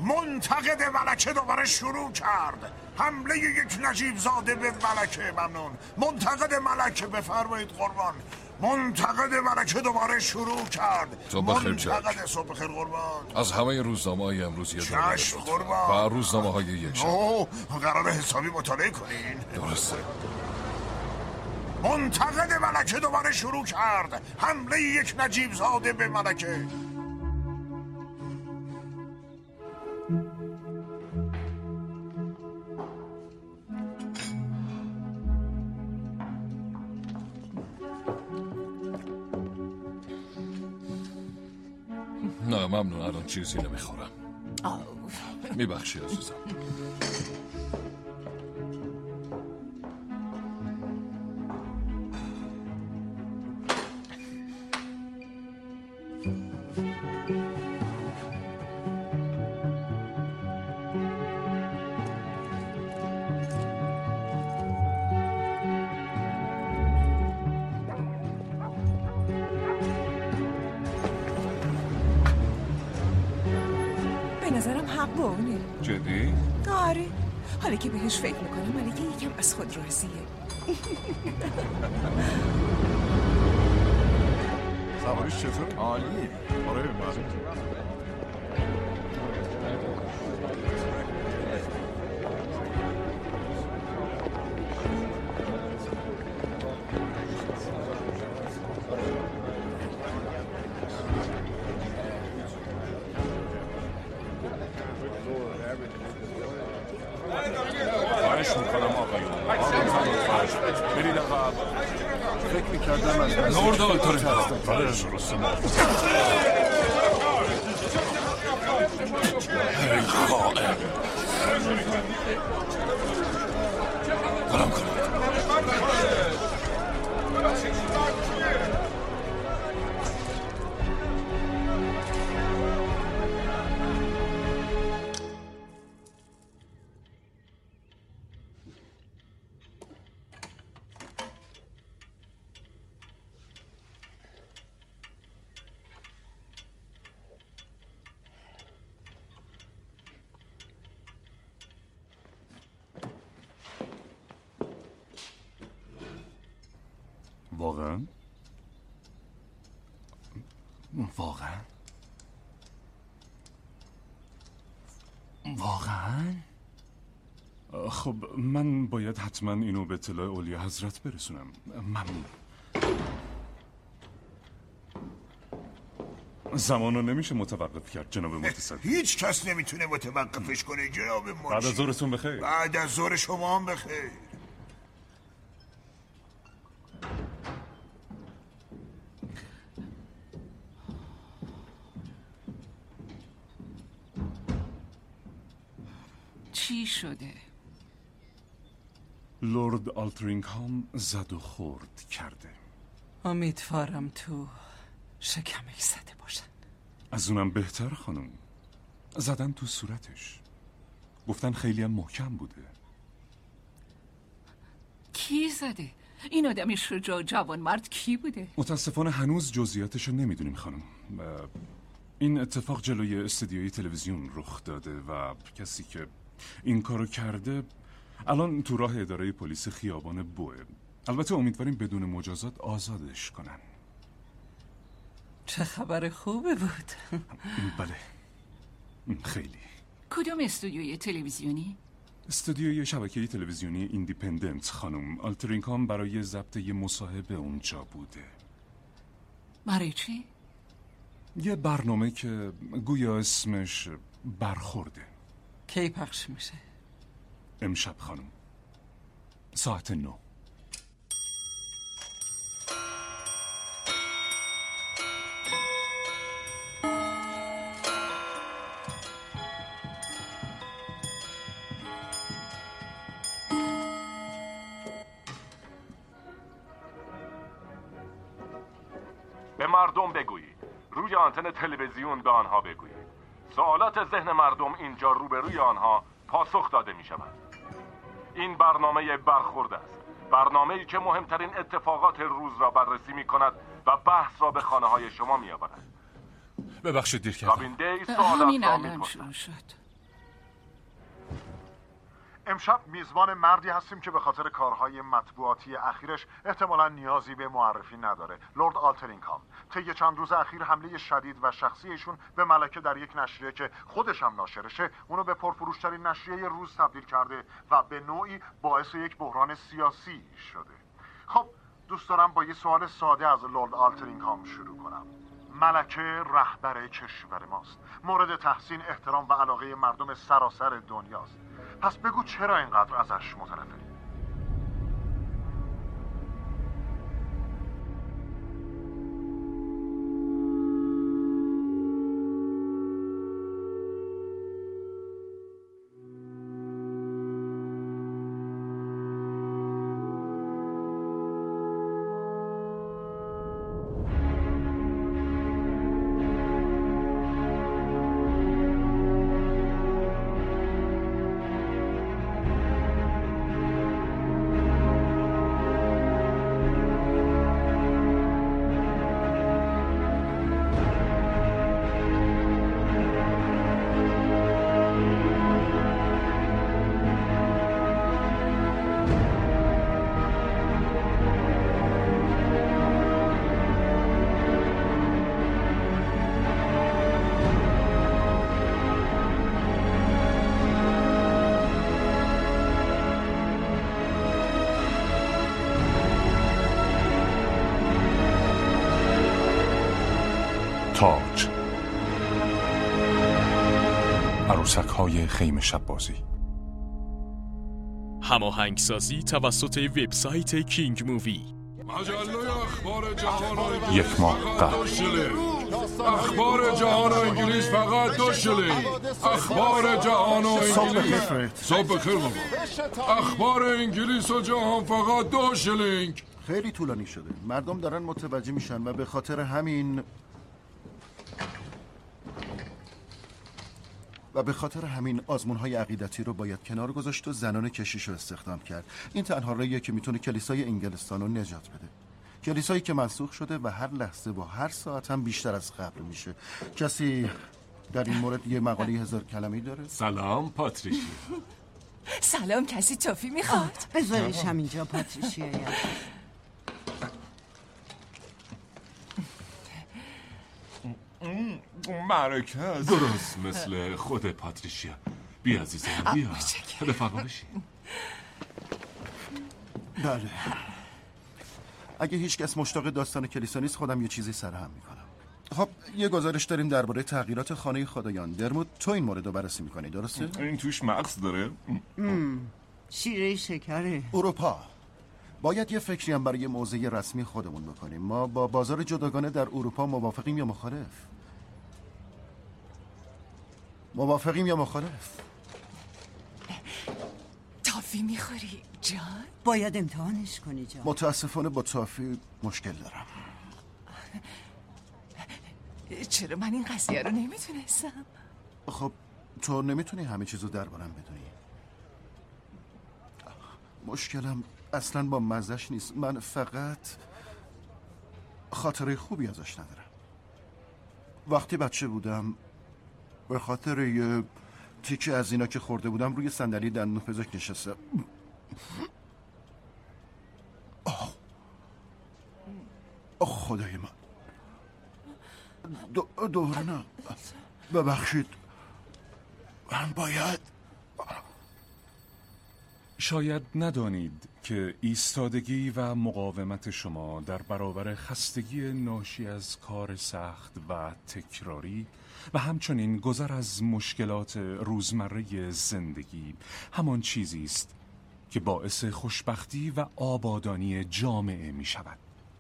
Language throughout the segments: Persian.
منتقد ملکه دوباره شروع کرد. حمله یک نجیب زاده به ملکه. ممنون. منتقد ملکه، بفرمایید قربان. منتقد ملکه دوباره شروع کرد. صبح بخیر جک. منتقد صبح بخیر قربان. از همه روزنامه‌های امروز یه دونه چشم قربان. و روزنامه‌های یک شنبه. قرار حسابی مطالعه کنین. درسته. منتقد ملکه دوباره شروع کرد. حمله یک نجیب زاده به ملکه. نه ممنون، الان چیزی نمیخورم. میبخشی عزیزم. جدی؟ آره، حالا که بهش فکر میکنم ملکه یکم از خود راضیه. سواریش چطور؟ عالیه. آره مزید. خواهش میکنم آقایون. برید عقب. فکر میکردم از لورد آلتورینکام. بله درسته ما. ای خائن. قلم کنید. واقعا؟ واقعا؟ واقعا؟ خب من باید حتما اینو به اطلاع اولیاء حضرت برسونم. ممنون. زمانو نمیشه متوقف کرد جناب متصدی. هیچ کس نمیتونه متوقفش کنه جناب منشی. بعد از ظهرتون بخیر. بعد از ظهر شما هم بخیر. چی شده؟ لورد آلترینگهام زد و خورد کرده. امیدوارم تو شکمش زده باشن. از اونم بهتر خانم. زدن تو صورتش. گفتن خیلی هم محکم بوده. کی زده؟ این آدم شجاع جوان مرد کی بوده؟ متاسفانه هنوز جزئیاتشو نمیدونیم خانم. این اتفاق جلوی استودیوی تلویزیون رخ داده و کسی که این کارو کرده الان تو راه اداره پلیس خیابان بوه. البته امیدواریم بدون مجازات آزادش کنن. چه خبر خوبه بود. بله خیلی. کدوم استودیوی تلویزیونی؟ استودیوی شبکه تلویزیونی ایندیپندنت خانم. آلترینگهام برای ضبط یه مصاحبه اونجا بوده. برای چی؟ یه برنامه که گویا اسمش برخورده. کی پخش میشه؟ امشب خانم ساعت 9. به مردم بگویید، روی آنتن تلویزیون به آنها بگویید. سوالات ذهن مردم اینجا روبروی آنها پاسخ داده می شود. این برنامه برخورد است، برنامه‌ای که مهمترین اتفاقات روز را بررسی می کند و بحث را به خانه های شما می آورد. ببخشید دیر کردم. رابین دی سوالات همین را الان می شروع شد. امشب میزبان مردی هستیم که به خاطر کارهای مطبوعاتی اخیرش احتمالاً نیازی به معرفی نداره. لرد آلترینگهام. طی چند روز اخیر حمله شدید و شخصی ایشون به ملکه در یک نشریه که خودش هم ناشرشه اونو به پرفروشترین نشریه روز تبدیل کرده و به نوعی باعث یک بحران سیاسی شده. خب دوست دارم با یه سوال ساده از لرد آلترینگهام شروع کنم. ملکه رهبر کشور ماست، مورد تحسین، احترام و علاقه مردم سراسر دنیاست. پس بگو چرا اینقدر ازش متنفری؟ تاج، عروسک‌های خیمه شب بازی. هماهنگسازی توسط وبسایت کینگ مووی. مجله اخبار جهان یک ماه قبل. اخبار جهان و انگلیس فقط 2 شلینگ. اخبار جهان و انگلیس. صبح بخیر بابا. اخبار انگلیس و جهان فقط 2 شلینگ. خیلی طولانی شده. مردم دارن متوجه میشن و به خاطر همین آزمون‌های عقیدتی رو باید کنار گذاشت و زنان کشیش رو استخدام کرد. این تنها راهیه که میتونه کلیسای انگلستان رو نجات بده. کلیسایی که منسوخ شده و هر لحظه و هر ساعت هم بیشتر از قبل میشه. کسی در این مورد یه مقاله 1000 کلمه‌ای داره؟ سلام پاتریشیا. سلام، کسی تافی میخواد؟ بذارش همینجا پاتریشیا. ملکه درست مثل خود پاتریشیا. بیا عزیزم بیا. رفقا بشین. بله. اگه هیچ کس مشتاق داستان کلیسا نیست خودم یه چیزی سرهم میکنم. خب یه گزارش داریم درباره تغییرات خانه خدایان. درمود تو این مورد رو بررسی میکنی درسته؟ این توش مغز داره؟ شیره شکره. اروپا باید یه فکری هم برای موضع رسمی خودمون بکنیم. ما با بازار جداگانه در اروپا موافقیم یا مخالف؟ تافی میخوری جان؟ باید امتحانش کنی جان. متاسفانه با تافی مشکل دارم. چرا من این قضیه رو نمیتونستم؟ خب تو نمیتونی همه چیزو دربارم بدونی. مشکلم اصلا با مزهش نیست. من فقط خاطره خوبی ازش ندارم. وقتی بچه بودم به خاطر یه تیکه از اینا که خورده بودم روی صندلی دندون پزشک نشستم. خدای من. دوباره نه. ببخشید. من باید. شاید ندانید که ایستادگی و مقاومت شما در برابر خستگی ناشی از کار سخت و تکراری و همچنین گذر از مشکلات روزمره زندگی همان چیزی است که باعث خوشبختی و آبادانی جامعه می شود.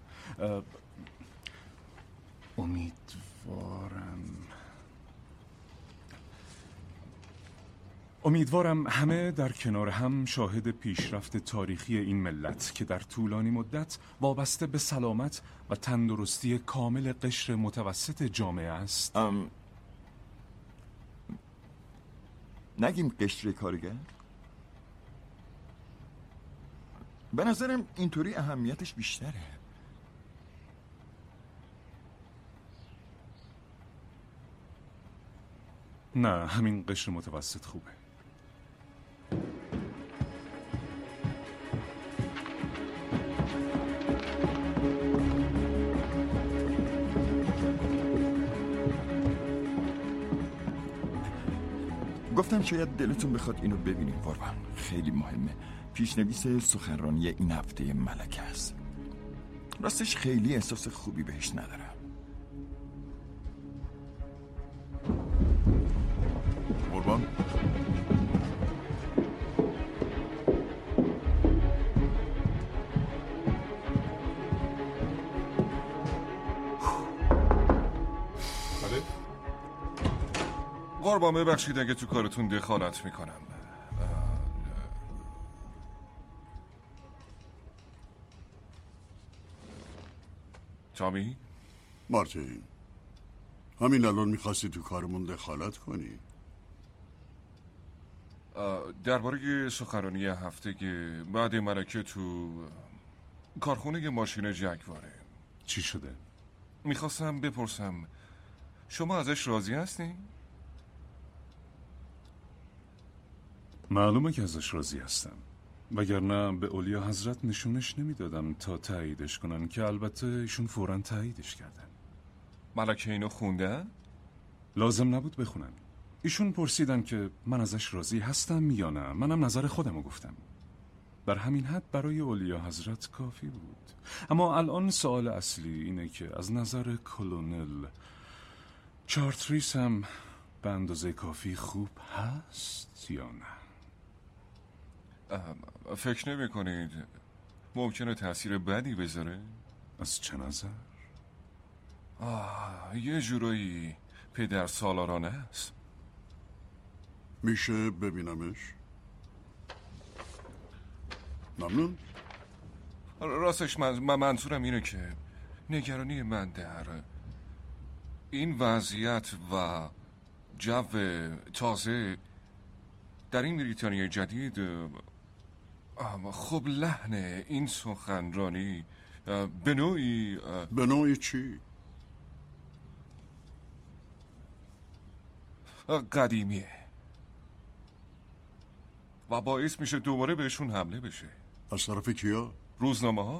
امیدوارم همه در کنار هم شاهد پیشرفت تاریخی این ملت که در طولانی مدت وابسته به سلامت و تندرستی کامل قشر متوسط جامعه است. نگیم قشر کارگر؟ به نظرم اینطوری اهمیتش بیشتره. نه، همین قشر متوسط خوبه. گفتم شاید دلتون بخواد اینو ببینیم قربان. خیلی مهمه. پیشنویس سخنرانی این هفته ملکه است. راستش خیلی احساس خوبی بهش ندارم. قربان قربان ببخشید اگه تو کارتون دخالت میکنم. تامی؟ مارتین، همین الان میخواستی تو کارمون دخالت کنی؟ درباره سخنرانی هفته بعد ملکه تو کارخونه ماشین جگواره. چی شده؟ میخواستم بپرسم شما ازش راضی هستین؟ معلومه که ازش راضی هستم، وگرنه به اولیا حضرت نشونش نمیدادم تا تاییدش کنن، که البته ایشون فوراً تاییدش کردن. ملکه اینو خوندن؟ لازم نبود بخونن. ایشون پرسیدن که من ازش راضی هستم یا نه. منم نظر خودمو گفتم. بر همین حد برای اولیا حضرت کافی بود. اما الان سوال اصلی اینه که از نظر کلونل چارتریس هم به اندازه کافی خوب هست یا نه؟ فکر نمی کنید ممکنه تأثیر بدی بذاره؟ از چه نظر؟ یه جورایی پدر سالارانه است. میشه ببینمش؟ ممنون. راستش منظورم اینه که نگرانی من در این وضعیت و جو تازه در این بریتانیای جدید، خب لحن این سخنرانی به نوعی به نوعی چی؟ قدیمیه و باعث میشه دوباره بهشون حمله بشه. از طرف کیا؟ روزنامه ها،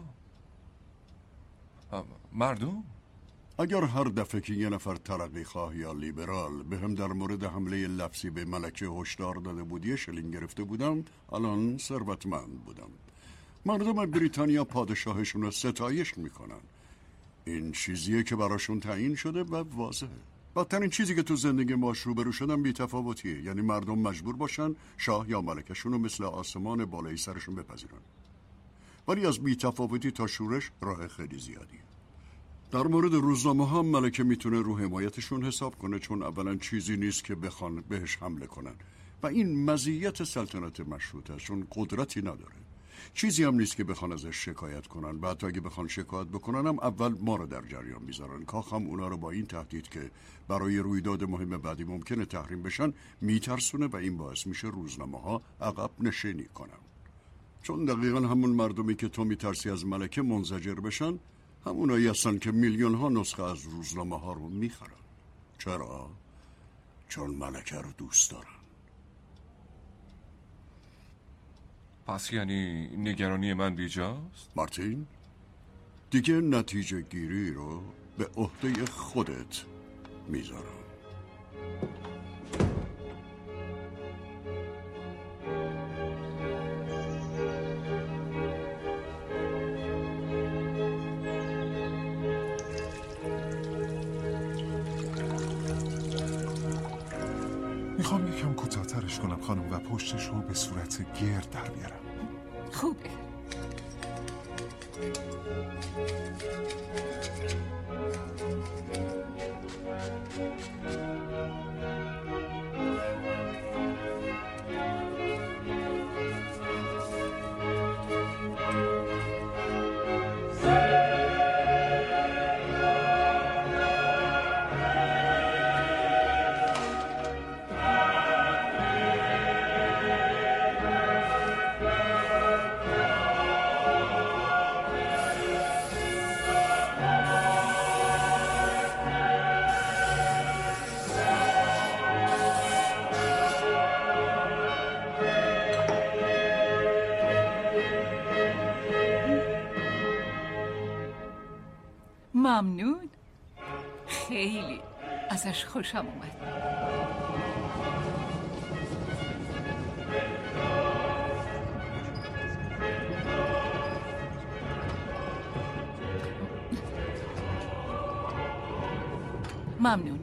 مردم. اگر هر دفعه که یه نفر ترقی خواه یا لیبرال به هم در مورد حمله لفظی به ملکه هشدار داده بود یه شلینگ گرفته بودم، الان ثروتمند بودم. مردم بریتانیا پادشاهشون رو ستایش میکنن. این چیزیه که براشون تعیین شده و واضحه. بدترین چیزی که تو زندگی ماش روبرو شدن بی‌تفاوتیه، یعنی مردم مجبور باشن شاه یا ملکه‌شون رو مثل آسمان بالای سرشون بپذیرن. ولی از بی‌تفاوتی تا شورش راه خیلی زیادیه. در مورد روزنامه ها ملکه میتونه رو حمایتشون حساب کنه، چون اولا چیزی نیست که بخوان بهش حمله کنن و این مزیت سلطنت مشروطه، چون قدرتی نداره. چیزی هم نیست که بخوان ازش شکایت کنن و حتی اگه بخوان شکایت بکنن هم اول ما رو در جریان میذارن. کاخ هم اونا رو با این تهدید که برای رویداد مهم بعدی ممکنه تحریم بشن میترسونه و این باعث میشه روزنامه ها عقب نشینی کنن. چون دقیقا همون مردمی که تو میترسی از ملکه منزجر بشن همونایی هستن که میلیون ها نسخه از روزنامه ها رو میخرن. چرا؟ چون ملکه رو دوست دارن. پس یعنی نگرانی من بیجاست؟ مارتین، دیگه نتیجه گیری رو به عهده خودت میذارم. میخوام یکم کوتاه‌ترش کنم خانم و پشتش رو به صورت گرد در بیارم. خوبه. ممنون. خیلی ازش خوشم اومد. ممنون.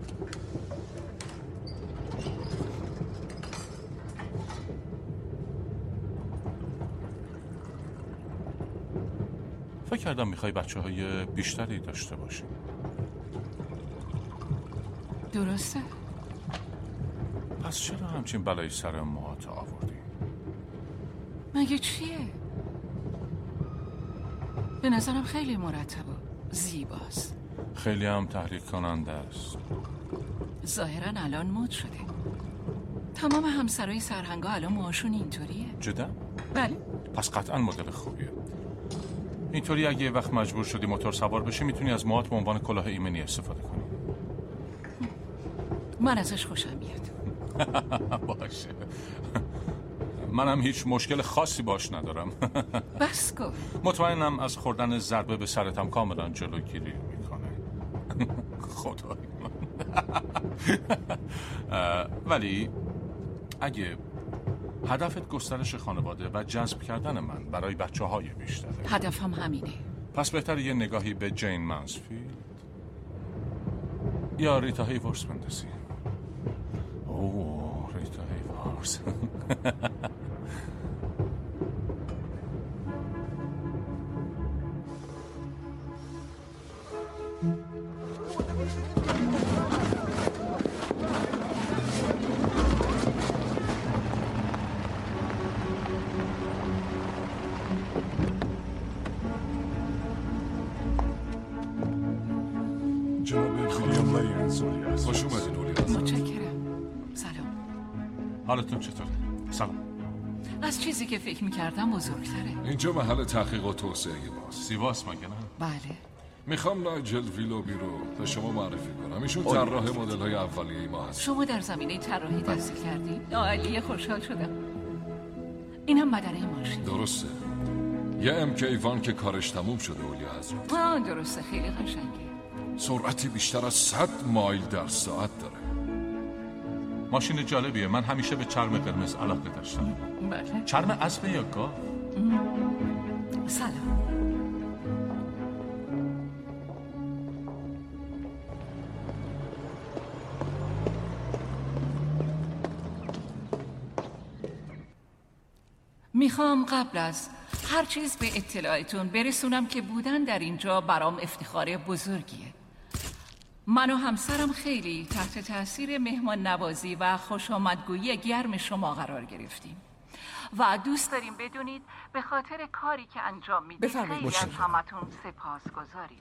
فکر کردم میخوای بچه‌های بیشتری داشته باشی. درسته؟ پس چرا همچین بلایی سر موهات آوردی؟ مگه چیه؟ به نظرم خیلی مرتب و زیباست. خیلی هم تحریک کننده است. ظاهراً الان مد شده. تمام همسرای سرهنگا الان موهاشون اینطوریه. جدا؟ بله. پس قطعاً مدل خوبیه. اینطوری اگه یه وقت مجبور شدی موتور سوار بشی میتونی از موهات به عنوان کلاه ایمنی استفاده کنی. من ازش خوشم میاد. باشه. منم هیچ مشکل خاصی باش ندارم. بس کن. مطمئنم از خوردن ضربه به سرتم کاملا جلوگیری میکنه. خدای من. ولی اگه هدفت گسترش خانواده و جذب کردن من برای بچه‌های بیشتره، هدفم همینه. پس بهتره یه نگاهی به جین مانسفیلد یا ریتا هیورس بندازی. اوه ریتا هیورس. خوش اومدین اولیاز. متشکرم. سلام. حالتون چطوره؟ سلام. از چیزی که فکر میکردم بزرگتره. اینجا محل تحقیق و توسعه ماست. سیواس مگه نه؟ بله. میخوام نایجل ویلوبی رو به شما معرفی کنم. ایشون طراح مدل‌های اولیه ما هست. شما در زمینه طراحی تحصیل کردین؟ عالیه، خوشحال شدم. اینم بدنه ماشین. درسته. یه MK1 که کارش تموم شده اولیا حضرت. درسته، خیلی قشنگه. سرعتی بیشتر از 100 مایل در ساعت داره. ماشین جالبیه. من همیشه به چرم قرمز علاقه داشتم. بله. چرم اسب یا گاو؟ سلام. میخوام قبل از هر چیز به اطلاعتون برسونم که بودن در اینجا برام افتخار بزرگیه. من و همسرم خیلی تحت تاثیر مهمان نوازی و خوش آمدگویی گرم شما قرار گرفتیم و دوست داریم بدونید به خاطر کاری که انجام میدید خیلی از همتون سپاسگزاریم.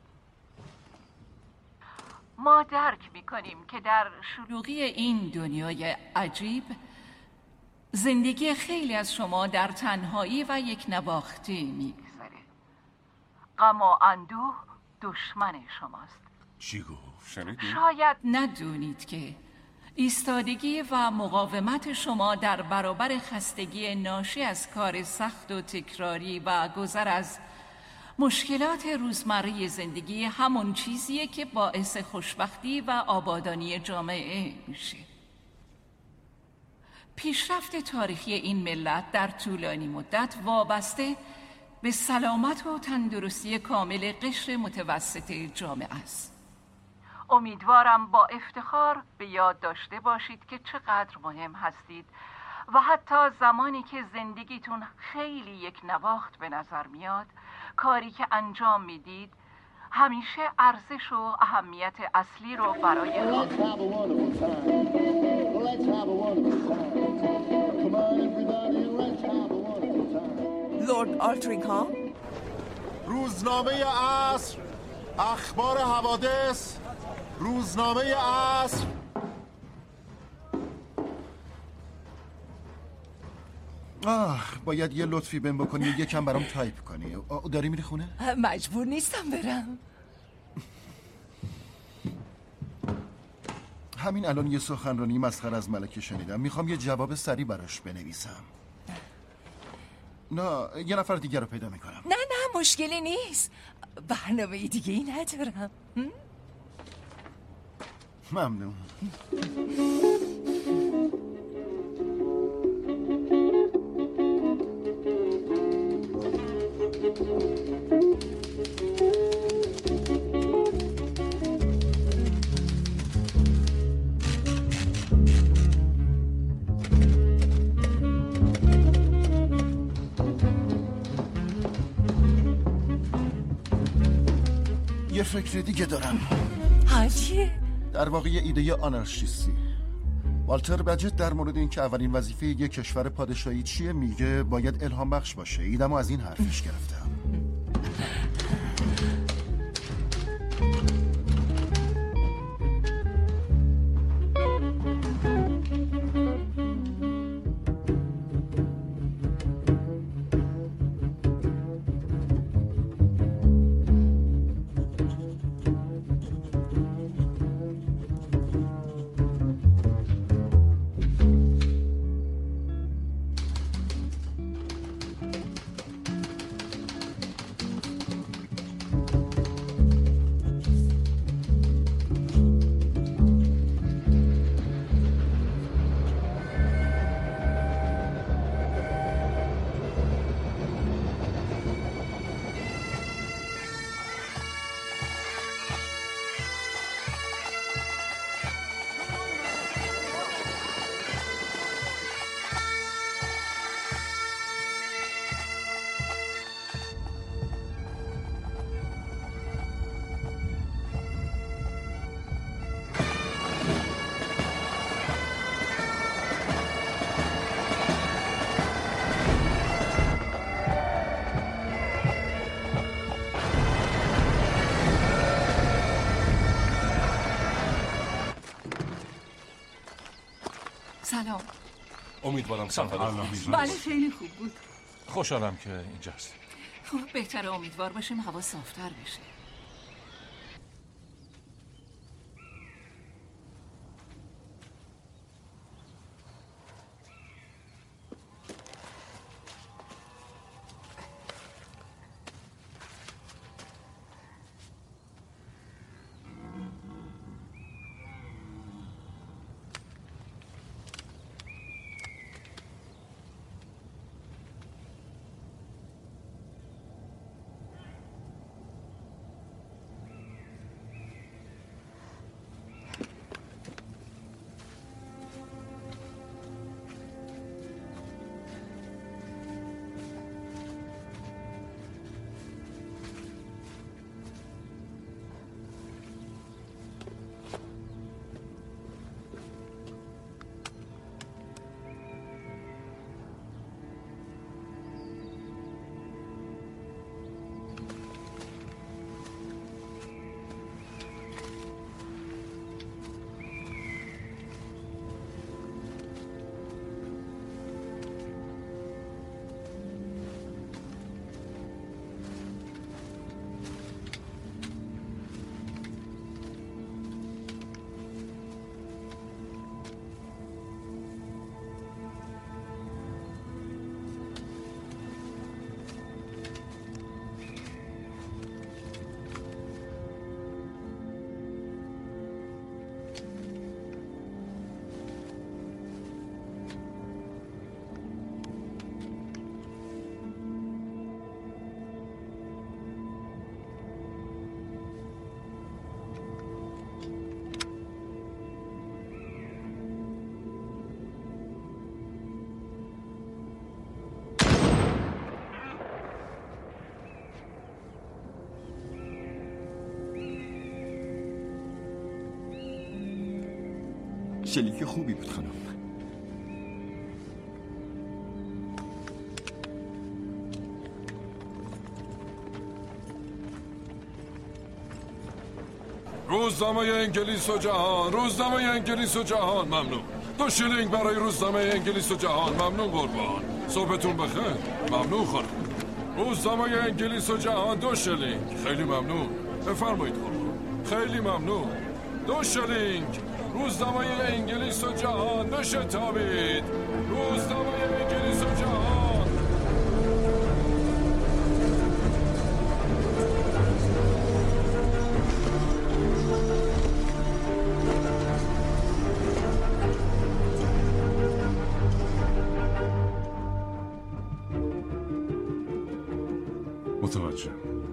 ما درک میکنیم که در شلوغی این دنیای عجیب زندگی خیلی از شما در تنهایی و یک نواختی میگذره. غم و اندوه دشمن شماست. چی گفت؟ شنیدی؟ شاید ندونید که ایستادگی و مقاومت شما در برابر خستگی ناشی از کار سخت و تکراری و گذر از مشکلات روزمره زندگی همون چیزیه که باعث خوشبختی و آبادانی جامعه میشه. پیشرفت تاریخی این ملت در طولانی مدت وابسته به سلامت و تندرستی کامل قشر متوسط جامعه است. امیدوارم با افتخار به یاد داشته باشید که چقدر مهم هستید و حتی زمانی که زندگیتون خیلی یک نواخت به نظر میاد، کاری که انجام میدید همیشه ارزش و اهمیت اصلی رو برای لورد آلترینگهام. روزنامه عصر، اخبار حوادث، روزنامه عصر. باید یه لطفی بهم بکنی و یکم برام تایپ کنی. داری میری خونه؟ مجبور نیستم برم. همین الان یه سخنرانی مسخره از ملکه شنیدم. میخوام یه جواب سریع براش بنویسم. نه یه نفر دیگر رو پیدا میکنم. نه مشکلی نیست. برنامه دیگه ای ندارم. ممنون. یه فکر دیگه دارم. چیه؟ در واقع یه ایده آنارشیستی. والتر بجت در مورد اینکه اولین وظیفه یک کشور پادشاهی چیه میگه باید الهام بخش باشه. ایدمو از این حرفش گرفتم. سلام. امیدوارم سفر بله خیلی خوب بود. خوشحالم که اینجاست. خب بهتره امیدوار باشیم هوا صافتر بشه. شلیک خوبی بود خانم. روزنامه انگلیس و جهان، روزنامه انگلیس و جهان. ممنون. 2 شیلینگ برای روزنامه انگلیس و جهان. ممنون قربان. صبحتون بخیر. ممنون خانم. روزنامه انگلیس و جهان 2 شیلینگ. خیلی ممنون. بفرمایید قربان. خیلی ممنون. 2 شیلینگ. روزنامه انگلیس و جهان. بشتابید. روزنامه انگلیس و جهان. متوجه.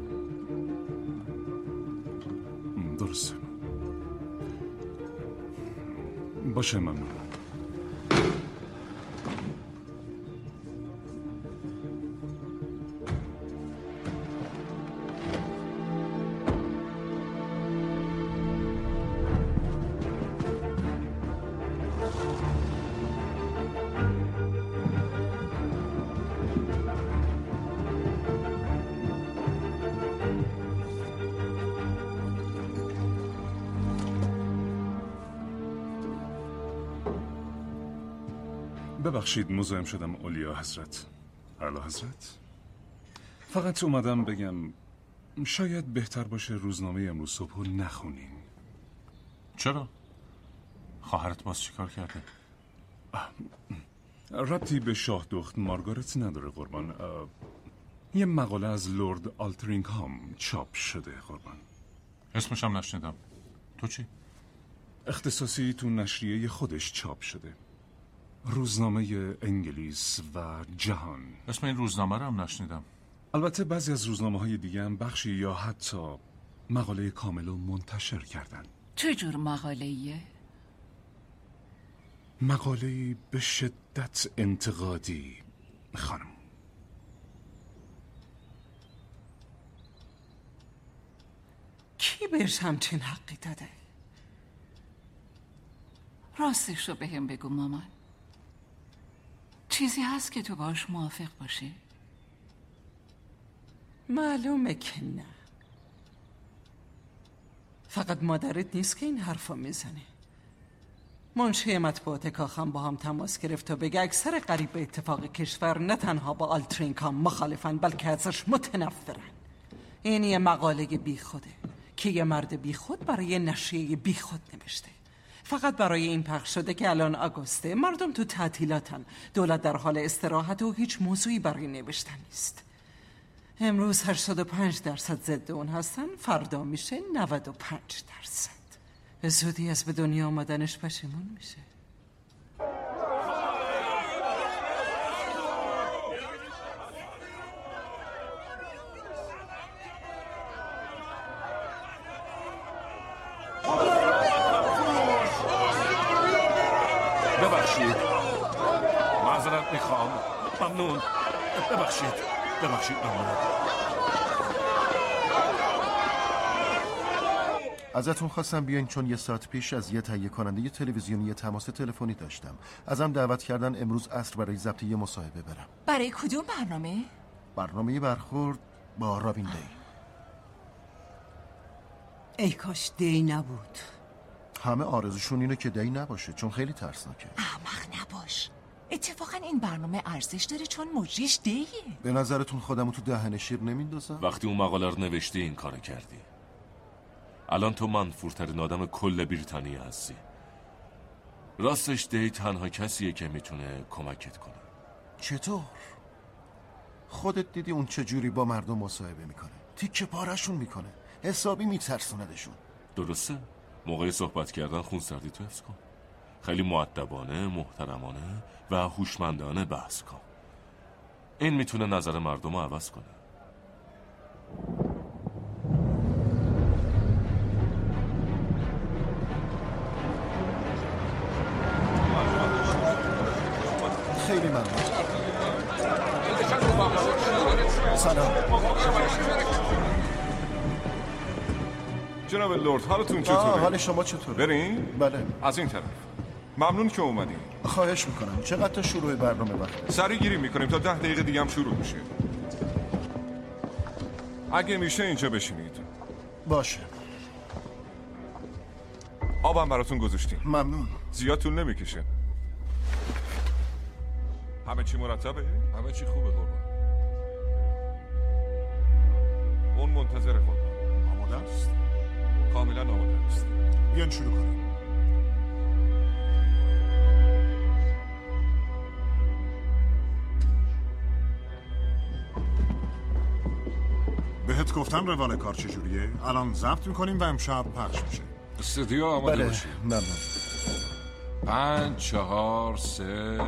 درسته. باشه ممنون. ببخشید مزاحم شدم اولیا حضرت. اعلی حضرت، فقط اومدم بگم شاید بهتر باشه روزنامه امروز صبح رو نخونین. چرا؟ خواهرت باز چیکار کرده؟ ربطی به شاه دخت مارگارت نداره قربان. یه مقاله از لورد آلترینگهام چاپ شده قربان. اسمش هم نشنیدم. تو چی؟ اختصاصی تو نشریه خودش چاپ شده، روزنامه انگلیس و جهان. اسم این روزنامه رو هم نشنیدم. البته بعضی از روزنامه‌های دیگه هم بخشی یا حتی مقاله کامل رو منتشر کردن. چه جور مقاله‌ایه؟ مقاله‌ای به شدت انتقادی خانم. کی بهش همچین حقی داده؟ راستش رو به هم بگو مامان. چیزی هست که تو باش موافق باشی؟ معلومه که نه. فقط مادرت نیست که این حرفا میزنه. منشی مطبوعات کاخم با هم تماس گرفت تا بگه اکثر قریب به اتفاق کشور نه تنها با آلترینگهام مخالفن بلکه ازش متنفرن. این یه مقاله بی خوده که یه مرد بی خود برای یه نشریه بی خود نوشته. فقط برای این پخش شده که الان آگوسته، مردم تو تعطیلاتن، دولت در حال استراحت و هیچ موضوعی برای نوشتن نیست. امروز 85% ضد اون هستن، فردا میشه 95%. به زودی از به دنیا آمدنش پشیمون میشه. ببخشید، معذرت میخوام. ممنون. ببخشید ممنون. ازتون خواستم بیاین چون یه ساعت پیش از یه تهیه کننده یه تلویزیونی یه تماس تلفنی داشتم. ازم دعوت کردن امروز عصر برای ضبط یه مصاحبه برم. برای کدوم برنامه؟ برنامه برخورد با رابین دی. ای کاش دی نبود. همه آرزوشون اینه که دی نباشه چون خیلی ترسناکه. احمق نباش. اتفاقا این برنامه ارزش داره چون مجریش دیه. به نظرتون خودمو تو دهن شیر نمیندازم؟ وقتی اون مقاله رو نوشتی این کارو کردی. الان تو منفورترین آدم کل بریتانیا هستی. راستش دی تنها کسیه که میتونه کمکت کنه. چطور؟ خودت دیدی اون چجوری با مردم مصاحبه میکنه، تیکه پارشون میکنه، حسابی میترسوندشون. درسته؟ موقع صحبت کردن خونسردی تو حفظ کن. خیلی مؤدبانه، محترمانه و هوشمندانه بحث کن. این میتونه نظر مردم رو عوض کنه. خیلی ممنون. سلام. جناب لرد حالتون چطوره؟ حال شما چطوره؟ بریم؟ بله. از این طرف. ممنون که اومدین. خواهش میکنم. چقدر تا شروع برنامه وقت؟ سریع گیری میکنیم تا 10 دقیقه دیگه هم شروع میشه. اگه میشه اینجا بشینید. باشه. آبم براتون گذاشتیم. ممنون. زیاد طول نمیکشه. همه چی مرتبه؟ همه چی خوبه قربان. اون منتظر قربان. آماده است؟ کاملا آماده است. بیان شروع کنیم. بهت گفتم روال کار چجوریه؟ الان ضبط میکنیم و امشب پخش میشه. استودیو آماده باشی. ممنون. 5 4 3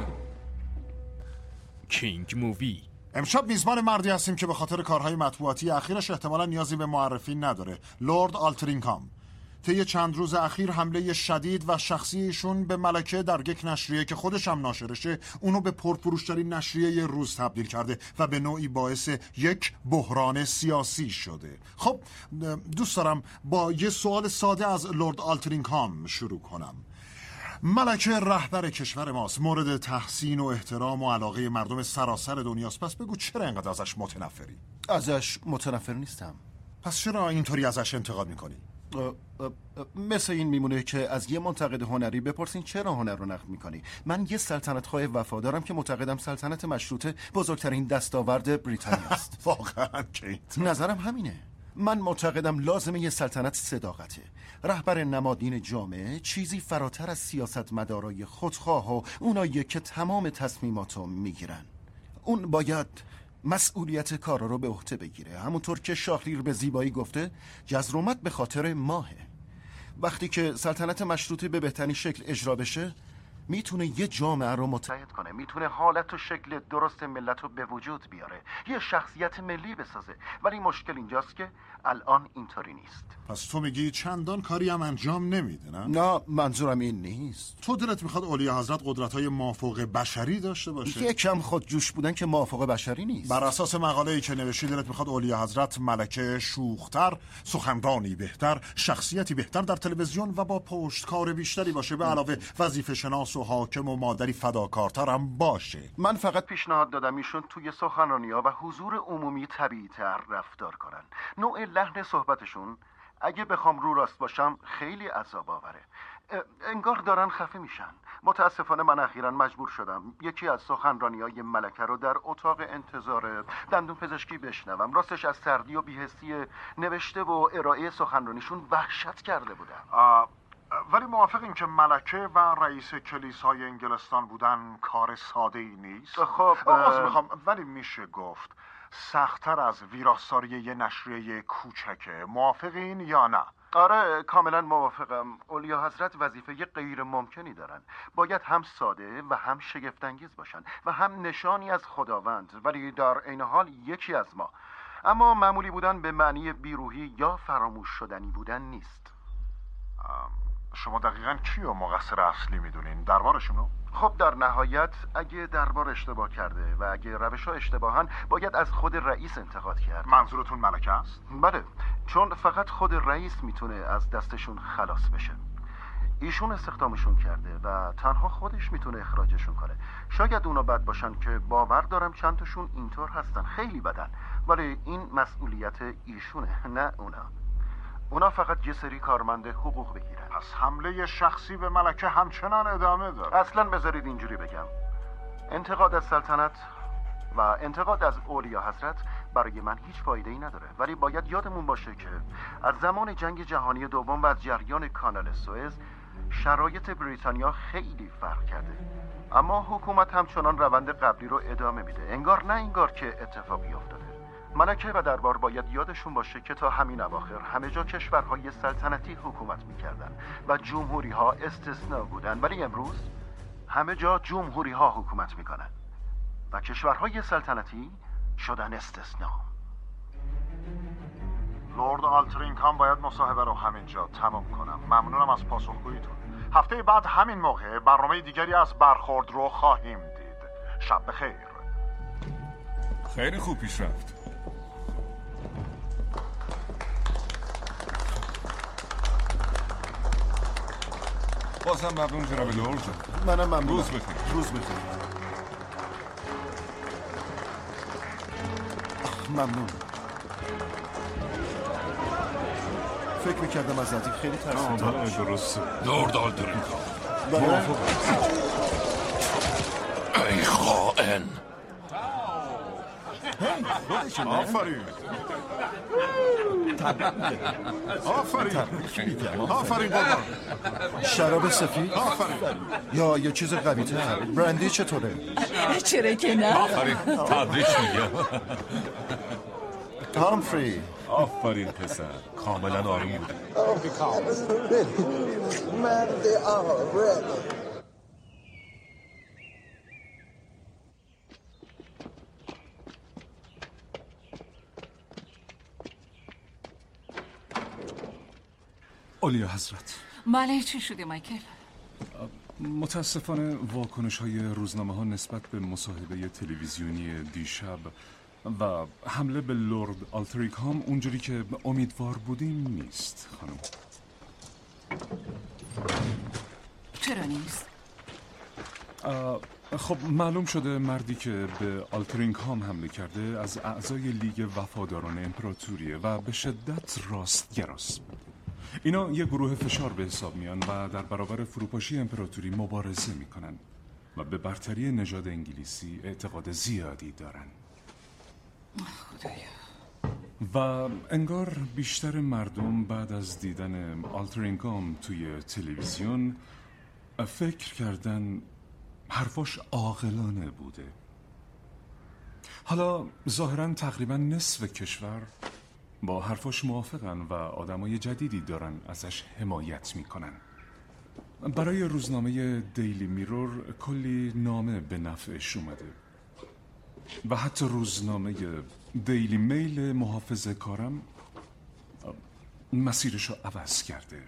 کینگ مووی. امشب میزبان مردی هستیم که به خاطر کارهای مطبوعاتی اخیرش احتمالاً نیازی به معرفی نداره. لورد آلترینگهام. طی چند روز اخیر حمله شدید و شخصی ایشون به ملکه در یک نشریه که خودش هم ناشرشه اونو به پرفروشترین نشریه روز تبدیل کرده و به نوعی باعث یک بحران سیاسی شده. خب دوست دارم با یه سوال ساده از لورد آلترینگهام شروع کنم. ملکه رهبر کشور ماست، مورد تحسین و احترام و علاقه مردم سراسر دنیاست. پس بگو چرا اینقدر ازش متنفری؟ ازش متنفر نیستم. پس چرا اینطوری ازش انتقاد میکنی؟ مثل این میمونه که از یه منتقد هنری بپرسین چرا هنر رو نقد میکنی. من یه سلطنت خواه وفادارم که معتقدم سلطنت مشروطه بزرگترین دستاورد بریتانیا است. واقعا کیت؟ نظرم همینه. من معتقدم لازمه یه سلطنت صداقته. رهبر نمادین جامعه چیزی فراتر از سیاستمدارای خودخواه و اونایی که تمام تصمیماتو میگیرن. اون باید مسئولیت کارا رو به عهده بگیره. همونطور که شاهلیر به زیبایی گفته جزرومت به خاطر ماهه. وقتی که سلطنت مشروطه به بهترین شکل اجرا بشه میتونه یه جامعه رو متحد کنه، میتونه حالت و شکل درست ملت رو به وجود بیاره، یه شخصیت ملی بسازه. ولی مشکل اینجاست که الان اینطوری نیست. پس تو میگی چندان کاری هم انجام نمیده نه؟ نه منظورم این نیست. تو دلت میخواد اولی حضرت قدرت‌های مافوق بشری داشته باشه؟ یکم خودجوش بودن که مافوق بشری نیست. بر اساس مقاله‌ای که نوشتی دلت میخواد اولی حضرت ملکه شوختر، سخنرانی بهتر، شخصیتی بهتر در تلویزیون و با پشتکار بیشتری باشه، به علاوه وظیفه شناس و حاکم و مادری فداکارتر هم باشه. من فقط پیشنهاد دادم ایشون توی سخنرانی‌ها و حضور عمومی طبیعی‌تر رفتار کنن. نوع لحن صحبتشون اگه بخوام رو راست باشم خیلی عذاب آوره. انگار دارن خفه میشن. متاسفانه من اخیراً مجبور شدم یکی از سخنرانی‌های ملکه رو در اتاق انتظار دندون پزشکی بشنوم. راستش از سردی و بی‌حسی نوشته و ارائه سخنرانیشون وحشت کرده بودم. ولی موافقین که ملکه و رئیس کلیسای انگلستان بودن کار ساده‌ای نیست؟ خب میخوام، ولی میشه گفت سخت‌تر از ویراستاری یه نشریه کوچکه. موافقین یا نه؟ آره کاملا موافقم. اولیا حضرت وظیفه غیر ممکنی دارن. باید هم ساده و هم شگفت‌انگیز باشن و هم نشانی از خداوند، ولی در عین حال یکی از ما. اما معمولی بودن به معنی بیروحی یا فراموش شدنی بودن نیست. شما دقیقاً کیو مقصر اصلی میدونین؟ دربارشونو؟ خب در نهایت اگه دربار اشتباه کرده و اگه روش‌ها اشتباهن باید از خود رئیس انتقاد کرد. منظورتون ملکه است؟ بله، چون فقط خود رئیس میتونه از دستشون خلاص بشه. ایشون استخدامشون کرده و تنها خودش میتونه اخراجشون کنه. شاید اونا بد باشن که باور دارم چند تاشون اینطور هستن، خیلی بدن، ولی این مسئولیت ایشونه نه اونا فقط یه سری کارمند حقوق بگیرن. پس حمله شخصی به ملکه همچنان ادامه داره. اصلا بذارید اینجوری بگم، انتقاد از سلطنت و انتقاد از اولیا حضرت برای من هیچ فایده‌ای نداره، ولی باید یادمون باشه که از زمان جنگ جهانی دوم و از جریان کانال سوئز شرایط بریتانیا خیلی فرق کرده، اما حکومت همچنان روند قبلی رو ادامه میده، انگار نه انگار که اتفاقی افتاده. ملکه و دربار باید یادشون باشه که تا همین اواخر همه جا کشورهای سلطنتی حکومت میکردن و جمهوری ها استثناء بودن، ولی امروز همه جا جمهوری ها حکومت میکنن و کشورهای سلطنتی شدن استثناء. لورد آلترینکام باید مصاحبه رو همینجا تمام کنم. ممنونم از پاسخگوییتون. هفته بعد همین موقع برنامه دیگری از برخورد رو خواهیم دید. شب بخیر. خیلی خوب پیش رفت. بازم ممنون جناب لورد. منم ممنون. روز بخیر. روز بخیر. ممنون. فکر میکردم از نزدیک خیلی ترسیدم. درست. لورد آلترینکام. ای خائن. آفرین. آفرین بابا. شراب سفید؟ آفرین. یا یه چیز قوی تر. برندی چطوره؟ چرا که نه؟ آفرین. تبریک میگم. هامفری. آفرین پسر، کاملا آروم بود. اولیا حضرت. بله چی شده مایکل؟ متاسفانه واکنش های روزنامه ها نسبت به مصاحبه تلویزیونی دیشب و حمله به لورد آلترینکام اونجوری که امیدوار بودیم نیست خانم. چرا نیست؟ خب معلوم شده مردی که به آلترینکام حمله کرده از اعضای لیگ وفاداران امپراتوریه و به شدت راستگراست. اینا یه گروه فشار به حساب میان و در برابر فروپاشی امپراتوری مبارزه میکنن و به برتری نژاد انگلیسی اعتقاد زیادی دارن. خدایا. و انگار بیشتر مردم بعد از دیدن آلترینگام توی تلویزیون فکر کردن حرفاش عاقلانه بوده. حالا ظاهراً تقریباً نصف کشور با حرفاش موافقن و آدمای جدیدی دارن ازش حمایت میکنن. برای روزنامه دیلی میرور کلی نامه به نفعش اومده و حتی روزنامه دیلی میل محافظه کارم مسیرشو عوض کرده.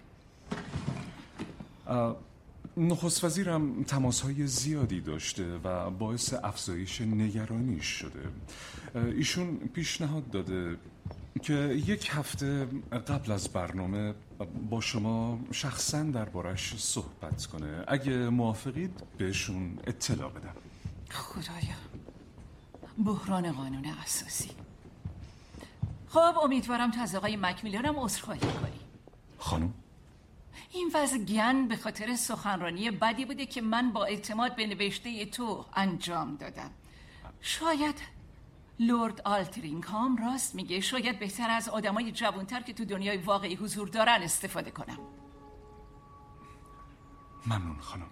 نخست وزیرم تماسهای زیادی داشته و باعث افزایش نگرانیش شده. ایشون پیشنهاد داده که یک هفته قبل از برنامه با شما شخصا دربارش صحبت کنه. اگه موافقید بهشون اطلاع بدم. خدایا، بحران قانون اساسی. خب امیدوارم تو از آقای مکمیلرم عذرخواهی کنی. خانم؟ این وضع گن به خاطر سخنرانی بدی بوده که من با اعتماد به نوشته تو انجام دادم. شاید لورد آلترینگهام راست میگه. شاید بهتر از آدمای جوانتر که تو دنیای واقعی حضور دارن استفاده کنم. ممنون خانم.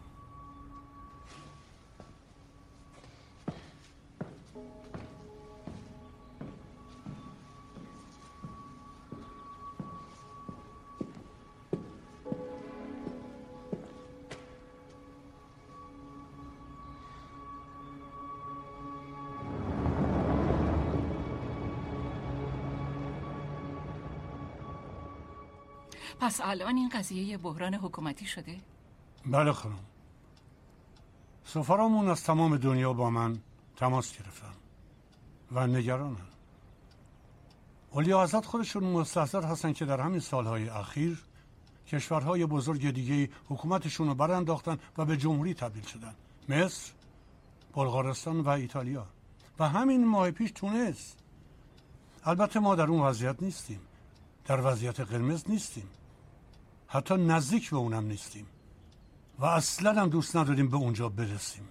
پس الان این قضیه یه بحران حکومتی شده؟ بله خانم. سفرامون از تمام دنیا با من تماس گرفتن و نگرانن. اولیا حضرت خودشون مستحضر هستن که در همین سالهای اخیر کشورهای بزرگ دیگه حکومتشون رو برانداختن و به جمهوری تبدیل شدن. مصر، بلغارستان و ایتالیا و همین ماه پیش تونس. البته ما در اون وضعیت نیستیم. در وضعیت قرمز نیستیم. حتی نزدیک به اونم نیستیم و اصلا هم دوست نداریم به اونجا برسیم.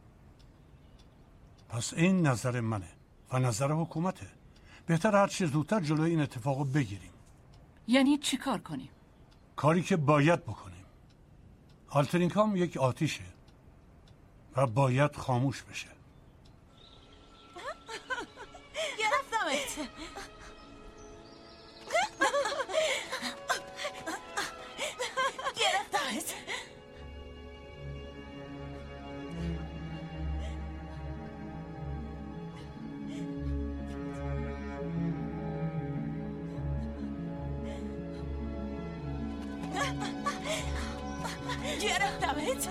پس این نظر منه و نظر حکومته. بهتر هر چیز زودتر جلوی این اتفاقو بگیریم. یعنی چی کار کنیم؟ کاری که باید بکنیم. آلترینگهام یک آتیشه و باید خاموش بشه. گرفتمت. گرفتمت. گرفتمت.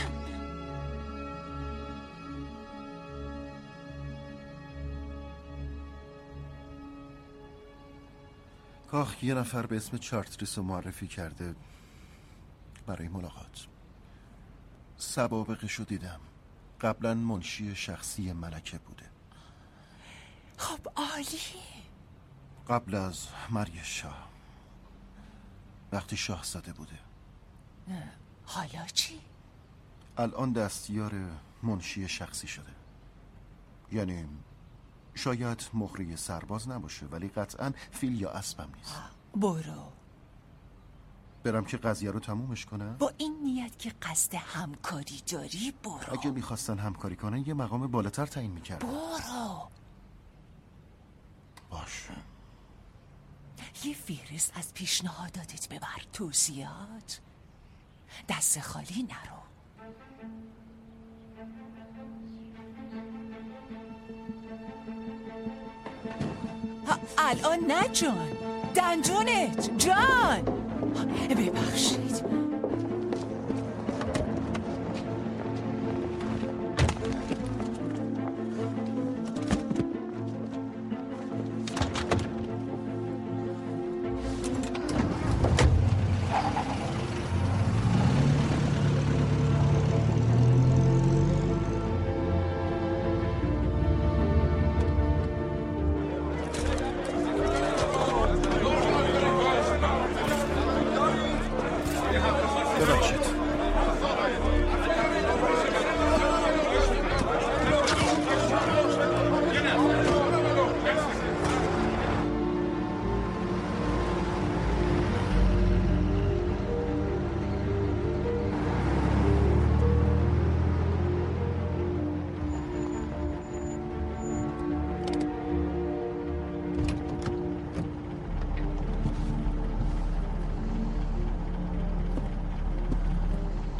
کاخ یه نفر به اسم چارتریس رو معرفی کرده برای ملاقات. سوابقش رو دیدم. قبلا منشی شخصی ملکه بوده. خب عالی. قبل از مرگ شاه، وقتی شاه زاده بوده. حالا چی؟ الان دستیار منشی شخصی شده. یعنی شاید مهره سرباز نباشه ولی قطعا فیل یا اسبم نیست. برو. برم که قضیه رو تمومش کنم؟ با این نیت که قصد همکاری داری برو. اگه میخواستن همکاری کنن یه مقام بالاتر تعیین میکردن. برو. باش. یه فهرست از پیشنهاداتت ببر. توصیات. دست خالی نرو. الان نه جان. دندونت جان. ببخشید.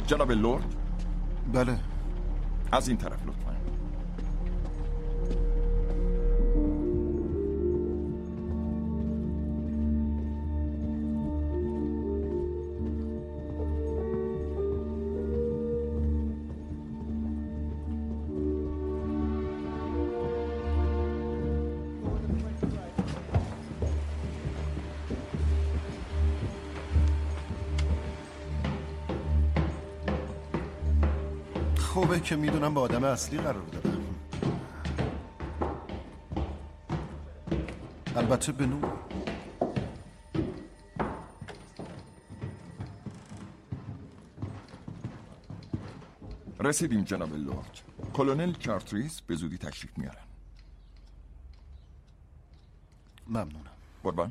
جناب لورد. بله. از این طرف لطفا. خوبه که میدونم با آدم اصلی قرار دارم. البته به نور. رسیدیم جناب لورد. کلونل چارتریس به زودی تشریف میارن. ممنونم. قربان.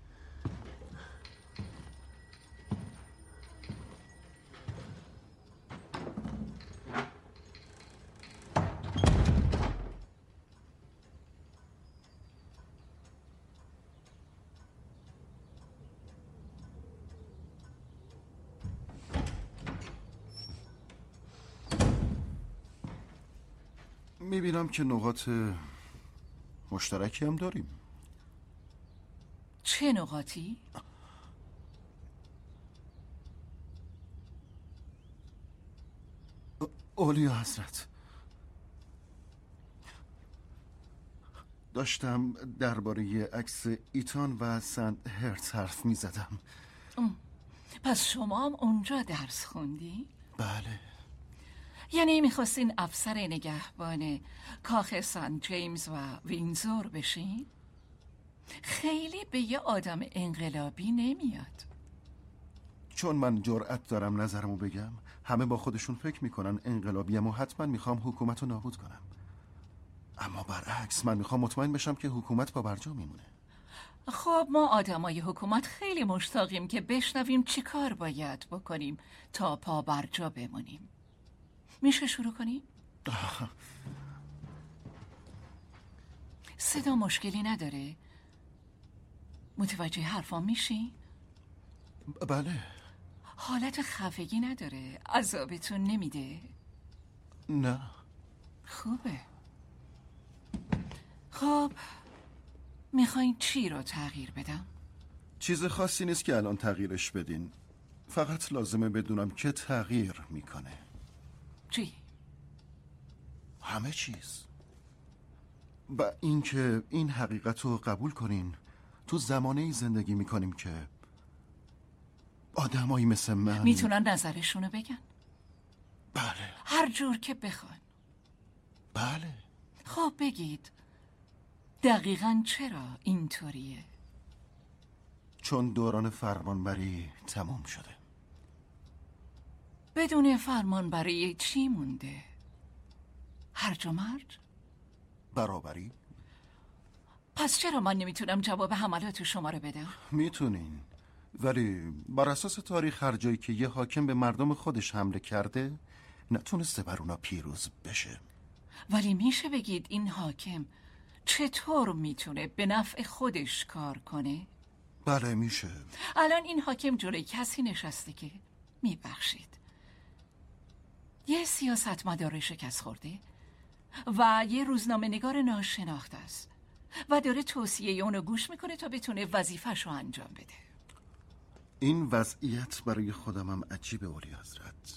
میبینم که نقاط مشترکی هم داریم. چه نقاطی؟ اولیا حضرت، داشتم درباره عکس ایتان و سنت هرتز حرف میزدم. پس شما هم اونجا درس خوندی؟ بله. یعنی میخواستین افسر نگهبان کاخ سنت جیمز و وینزور بشین؟ خیلی به یه آدم انقلابی نمیاد. چون من جرأت دارم نظرمو بگم، همه با خودشون فکر میکنن انقلابیم و حتما میخوام حکومت رو نابود کنم. اما برعکس، من میخوام مطمئن بشم که حکومت با برجا میمونه. خب ما آدمای حکومت خیلی مشتاقیم که بشنویم چی کار باید بکنیم تا پا برجا بمونیم. میشه شروع کنیم؟ صدا مشکلی نداره؟ متوجه حرفام میشی؟ بله. حالت خفگی نداره؟ عذابتون نمیده؟ نه. خوبه. خب میخواین چی رو تغییر بدم؟ چیز خاصی نیست که الان تغییرش بدین. فقط لازمه بدونم که تغییر میکنه. چی؟ همه چیز. و اینکه این حقیقت رو قبول کنین، تو زمانه‌ای زندگی میکنیم که آدمایی مثل من میتونن نظرشونو بگن؟ بله. هر جور که بخوان. بله. خب بگید دقیقاً چرا اینطوریه؟ چون دوران فرمانبری تموم شده. بدون فرمانبری چی مونده؟ هرج و مرج؟ برابری؟ پس چرا من نمیتونم جواب حملات شما رو بدم؟ میتونین، ولی بر اساس تاریخ هر جایی که یه حاکم به مردم خودش حمله کرده نتونسته بر اونا پیروز بشه. ولی میشه بگید این حاکم چطور میتونه به نفع خودش کار کنه؟ بله میشه. الان این حاکم جلوی کسی نشسته که میبخشید یه سیاستمدار شکست خورده و یه روزنامه نگار ناشناخته است و داره توصیه اونو گوش میکنه تا بتونه وظیفه‌شو انجام بده. این وضعیت برای خودم هم عجیبه اولی حضرت.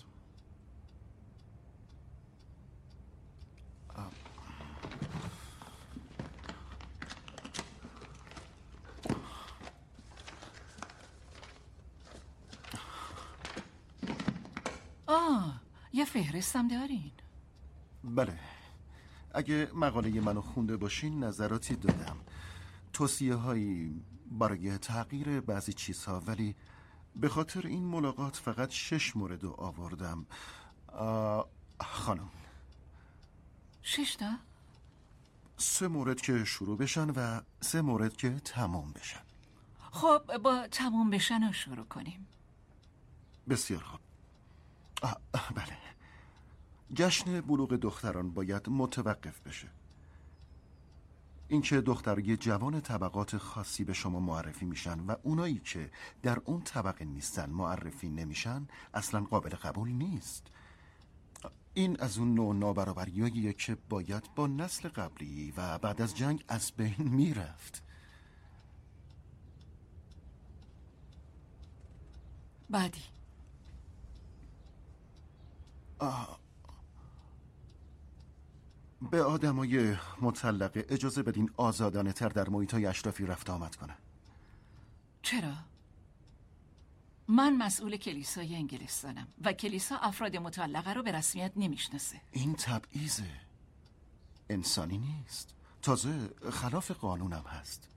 یه فهرستم دارین؟ بله. اگه مقاله منو خونده باشین نظراتی دادم، توصیه هایی برای تغییر بعضی چیزها، ولی به خاطر این ملاقات فقط 6 مورد رو آوردم. خانم 6 تا؟ 3 مورد که شروع بشن و 3 مورد که تمام بشن. خب با تمام بشن رو شروع کنیم. بسیار خوب. بله. جشن بلوغ دختران باید متوقف بشه. اینکه دخترای جوان طبقات خاصی به شما معرفی میشن و اونایی که در اون طبقه نیستن معرفی نمیشن اصلا قابل قبول نیست. این از اون نوع نابرابریاییه که باید با نسل قبلی و بعد از جنگ از بین میرفت. بعدی به آدمای مطلقه اجازه بدین آزادانه تر در محیطای اشرافی رفت آمد کنن. چرا؟ من مسئول کلیسای انگلستانم و کلیسا افراد مطلقه رو به رسمیت نمیشناسه. این تبعیضه، انسانی نیست، تازه خلاف قانونم هست.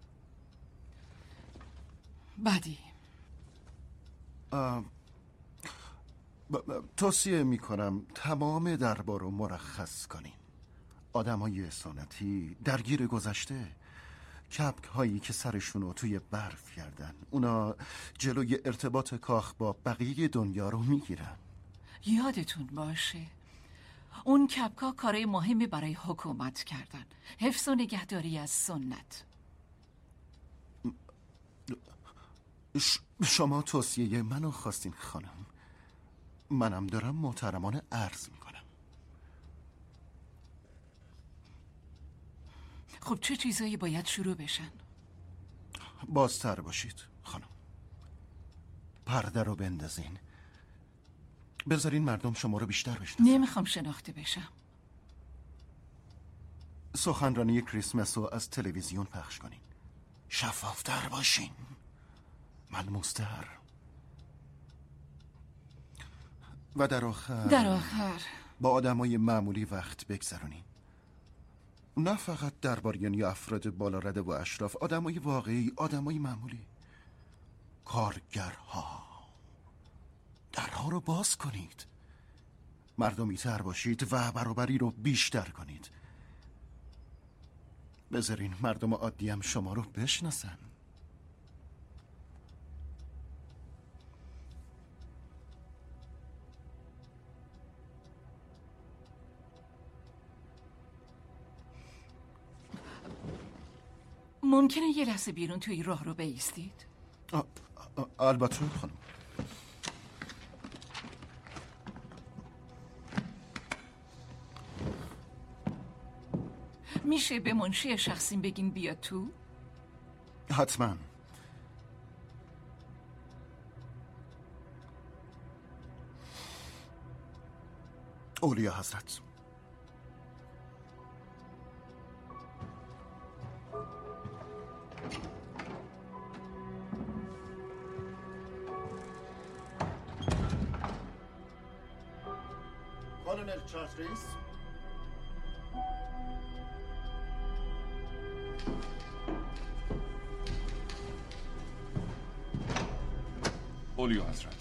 بعدی توصیه میکنم تمام دربار رو مرخص کنین. آدمای سنتی درگیر گذشته، کپک هایی که سرشونو توی برف کردن، اونا جلوی ارتباط کاخ با بقیه دنیا رو میگیرن. یادتون باشه اون کپکا کارای مهمی برای حکومت کردن، حفظ و نگهداری از سنت. شما توصیه منو خواستین خانم، منم دارم محترمانه عرض میکنم. خب چه چیزایی باید شروع بشن؟ بازتر باشید خانم، پرده رو بندازین، بذارین مردم شما رو بیشتر بشناسن. نمیخوام شناخته بشم. سخنرانی کریسمس رو از تلویزیون پخش کنین، شفافتر باشین، ملموستر. و در آخر با آدمای معمولی وقت بگذرونین، نه فقط درباریان یا افراد بالارده و اشراف، آدمای واقعی، آدمای معمولی، کارگرها. درها رو باز کنید، مردمی تر باشید و برابری رو بیشتر کنید. بذارین مردم عادی هم شما رو بشناسن. ممکنه یه لحظه بیرون توی راه رو بایستید؟ البته خانم. میشه به منشی شخصیم بگین بیاد تو؟ حتما. اولیا حضرت. کلونل چارتریس. اولیا حضرت.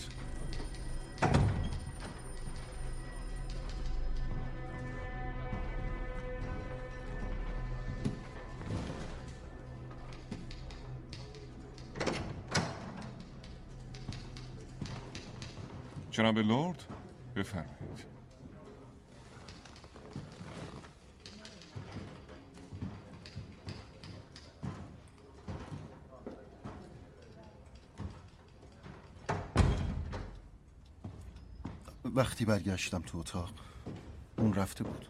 جناب لرد بفرمایید. وقتی برگشتم تو اتاق اون رفته بود،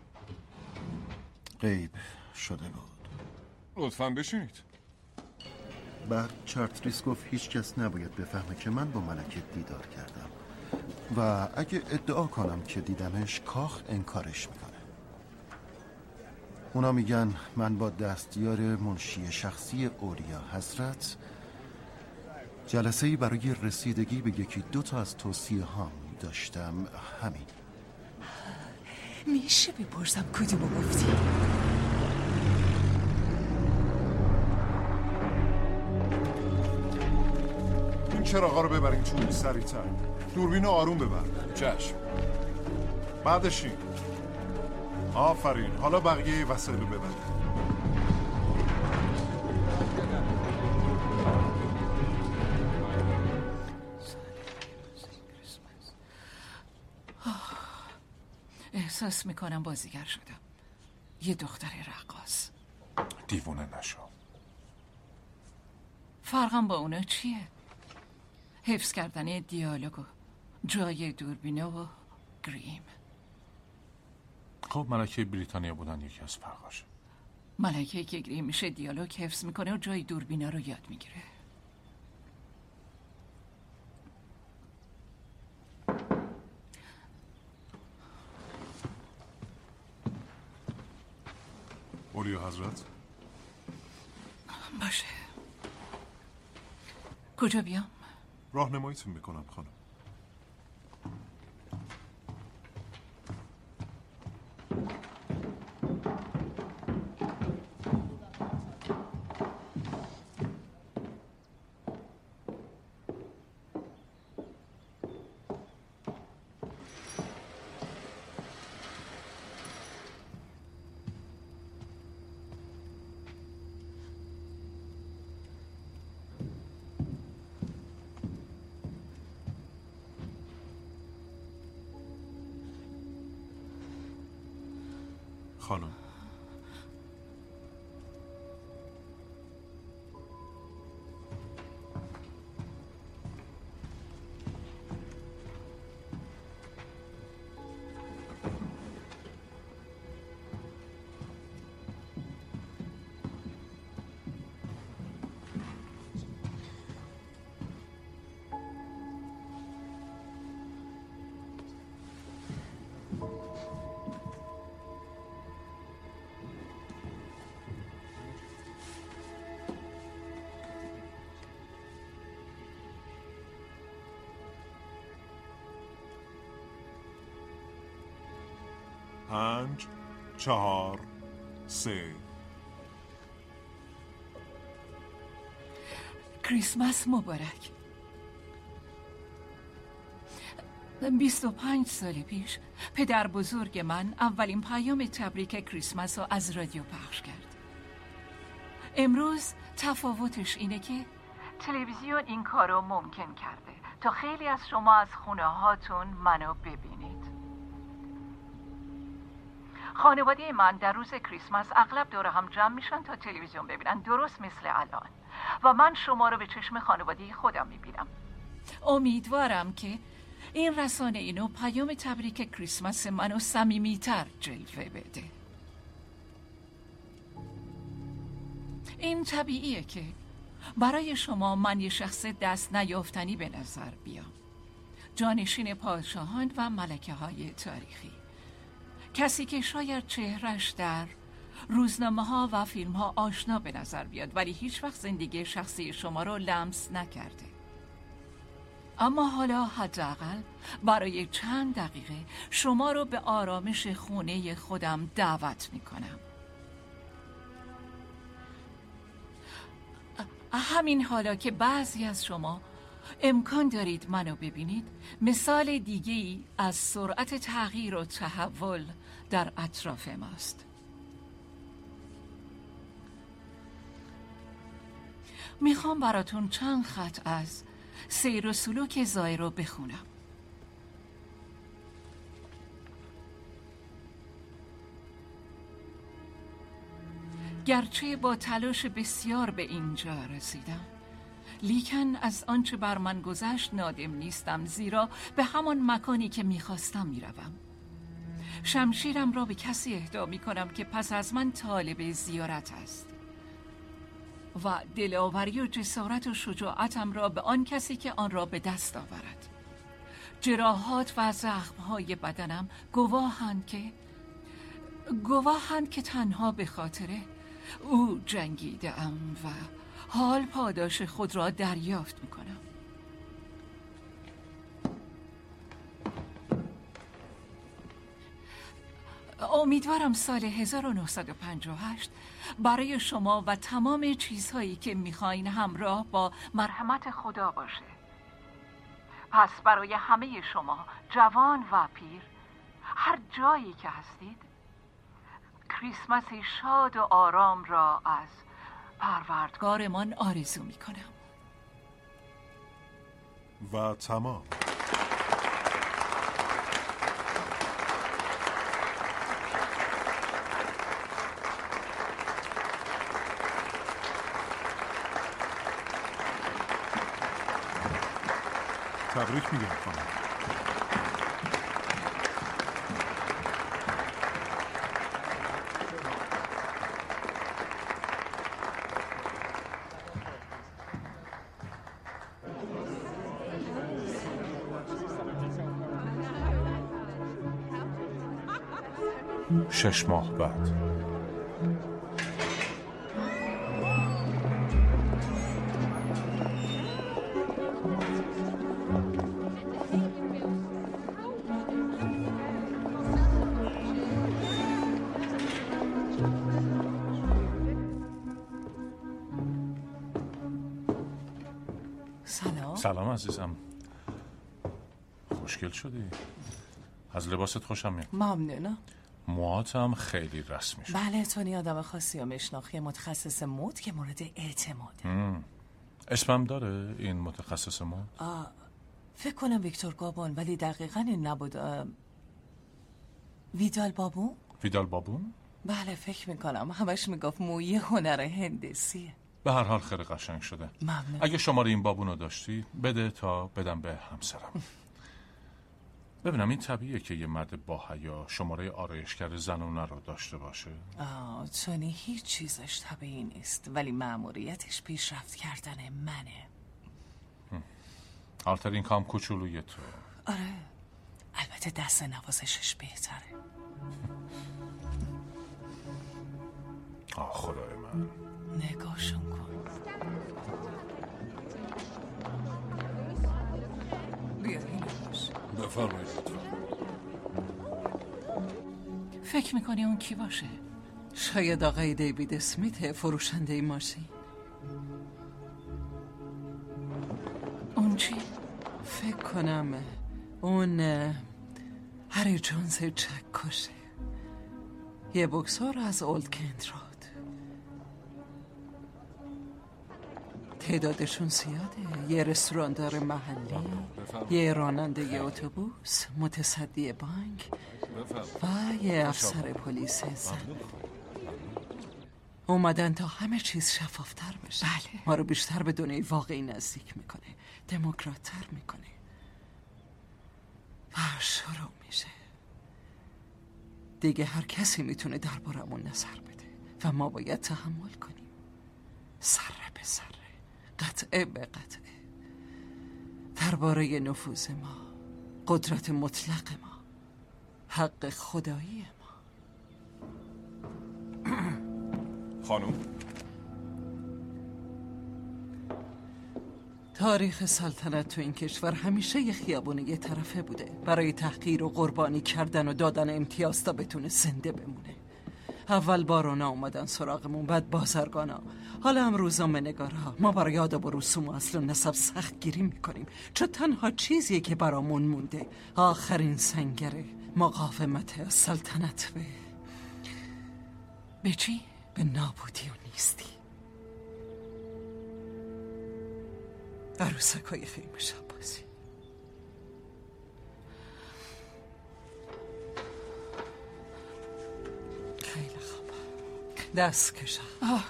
غیب شده بود. لطفاً بشینید. بعد چارتریس گفت هیچ کس نباید بفهمه که من با ملکه دیدار کردم و اگه ادعا کنم که دیدمش کاخ انکارش میکنه. اونا میگن من با دستیار منشی شخصی اولیا حضرت جلسه‌ای برای رسیدگی به یکی دو تا از توصیه هام داشتم. همین. میشه بپرسم کدومو گفتی؟ این چراغا رو ببرین تو سریعتر. دوربین آروم ببر. چشم. بعدشین. آفرین. حالا بقیه وسایل رو ببر. احساس میکنم بازیگر شدم، یه دختر رقاص. دیوونه نشو. فرقم با اونا چیه؟ حفظ کردن دیالوگ و جای دوربینه و گریم. خب ملکه بریتانیا بودن یکی از فرقاشه. ملکه که گریم میشه دیالوگ حفظ میکنه و جای دوربینه رو یاد میگیره. اولیا حضرت باشه. کجا بیام؟ راهنماییتون میکنم خانم. خانم پنج، 4، 3. کریسمس مبارک. 25 سال پیش پدر بزرگ من اولین پیام تبریک کریسمس رو از رادیو پخش کرد. امروز تفاوتش اینه که تلویزیون این کارو ممکن کرده تا خیلی از شما از خونه هاتون منو ببینید. خانواده من در روز کریسمس اغلب دور هم جمع میشن تا تلویزیون ببینن، درست مثل الان، و من شما رو به چشم خانواده خودم میبینم. امیدوارم که این رسانه اینو پیام تبریک کریسمس منو صمیمیتر جلوه بده. این طبیعیه که برای شما من یه شخص دست نیافتنی به نظر بیام، جانشین پادشاهان و ملکه های تاریخی، کسی که شاید چهرش در روزنامه ها و فیلم ها آشنا به نظر بیاد ولی هیچ وقت زندگی شخصی شما رو لمس نکرده. اما حالا حداقل برای چند دقیقه شما رو به آرامش خونه خودم دعوت میکنم. همین حالا که بعضی از شما امکان دارید منو ببینید، مثال دیگه‌ای از سرعت تغییر و تحول در اطراف ماست. میخوام براتون چند خط از سیر و سلوک زایر رو بخونم. گرچه با تلاش بسیار به اینجا رسیدم، لیکن از آنچه بر من گذشت نادم نیستم، زیرا به همان مکانی که میخواستم میروم. شمشیرم را به کسی اهدا میکنم که پس از من طالب زیارت است و دلاوری و جسارت و شجاعتم را به آن کسی که آن را به دست آورد. جراحات و زخمهای بدنم گواهند که تنها به خاطر او جنگیده‌ام و حال پاداش خود را دریافت میکنم. امیدوارم سال 1958 برای شما و تمام چیزهایی که میخواین همراه با مرحمت خدا باشه. پس برای همه شما، جوان و پیر، هر جایی که هستید، کریسمسی شاد و آرام را از پروردگارمان آرزو میکنم. و تمام. تبریک میگم خانم. شش ماه بعد. سلام عزیزم. خوشگل شدی. از لباست خوشم میاد. ممنونم. موهات هم خیلی رسمی شد. بله، تونی آدم خاصی و مشناخی متخصص مود که مورد اعتماده. اسمم داره این متخصص مود؟ فکر کنم ویکتور گابون، ولی دقیقا این نبود. ویدال بابون؟ ویدال بابون؟ بله فکر میکنم. همش میگفت موی هنر هندسیه. به هر حال خیلی قشنگ شده. ممنون. اگه شماره این بابونو داشتی بده تا بدم به همسرم. ببینم این طبیعیه که یه مرد با حیا شماره آرایشگر زنونه رو داشته باشه؟ تونی هیچ چیزش طبیعی نیست، ولی مأموریتش پیشرفت کردن منه. آلترین کام کوچولوی تو. آره، البته دست نوازشش بهتره. خدای من، نگاهشون کن. بیا اینش. بفرمایید لطفا. فکر میکنی اون کی باشه؟ شاید آقای دیوید اسمیت، فروشنده ماشین. اون چی؟ فکر کنم اون هری جونز چکشه، یه بوکسور از اولد کنت رود. تعدادشون زیاده. یه رستوراندار محلی، یه راننده اتوبوس، متصدی بانک و یه افسر پلیس زن. اومدن تا همه چیز شفافتر بشه. بله. ما رو بیشتر به دنیای واقعی نزدیک میکنه، دموکرات‌تر میکنه. و شروع میشه. دیگه هر کسی میتونه دربارمون نظر بده و ما باید تحمل کنیم، ذره به ذره، قطعه به قطعه، درباره نفوذ ما، قدرت مطلق ما، حق خدایی ما. خانم، تاریخ سلطنت تو این کشور همیشه یه خیابون یه طرفه بوده، برای تحقیر و قربانی کردن و دادن امتیاز تا بتونه زنده بمونه. اول بارونا اومدن سراغمون، بعد بازرگانا، حالا هم روزنامه نگارها. ما برای آداب و رسوم و اصل و نسب سخت گیری میکنیم، چون تنها چیزیه که برامون مونده آخرین سنگره مقاومت سلطنت به چی؟ به نابودی و نیستی. عروسکای خیمه شبازی. خیلی خوب، دست کشم.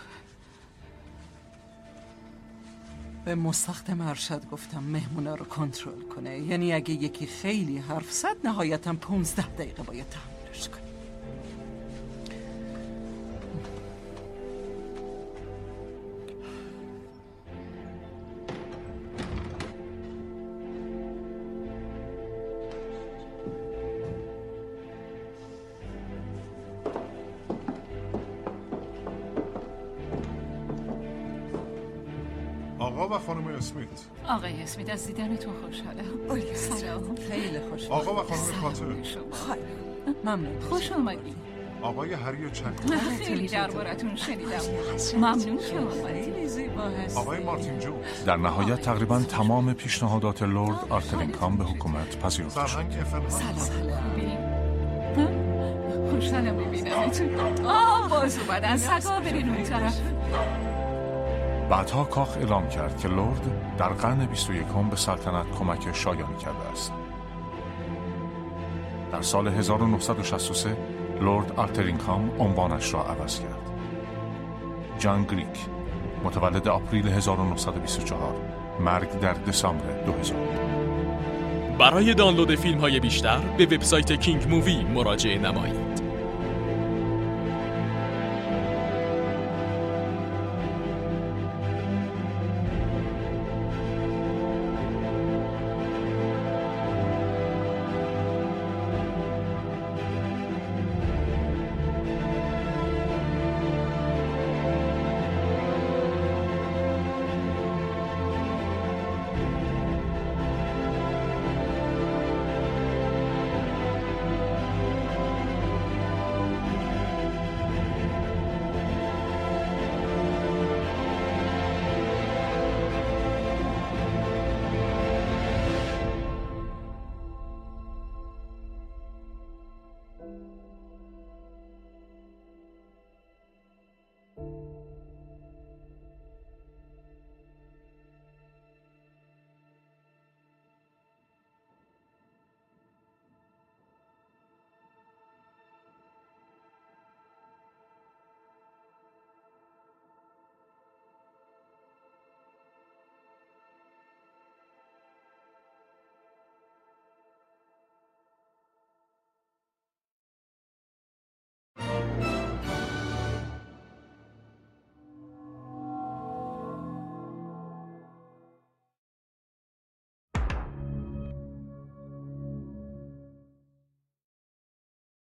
به مستخدم ارشد گفتم مهمونا رو کنترل کنه، یعنی اگه یکی خیلی حرف زد نهایتا 15 دقیقه باید تحملش کنه. آقا و خانم اسمیت. آقای اسمیت، از دیدن تو خوشحالم. سلام. خیلی خوشحالم. آقا و خانم کاتر. ممنون. خوش اومدید. آقای هری چک. خیلی دربارتون شنیدم. ممنون که اومدید. آقای مارتین جو. در نهایت تقریبا تمام پیشنهادات لرد آرترین کام به حکومت پذیرفته شد. خوشحالم ببینمتون. باز اومدن. سگا برین اون طرف. بعدها کاخ اعلام کرد که لرد در قرن 21 به سلطنت کمک شایانی کرده است. در سال 1963 لرد آرترینکام عنوانش را عوض کرد. جان گریک، متولد آپریل 1924، مرگ در دسامبر 2000. برای دانلود فیلم‌های بیشتر به وبسایت کینگ مووی مراجعه نمایید.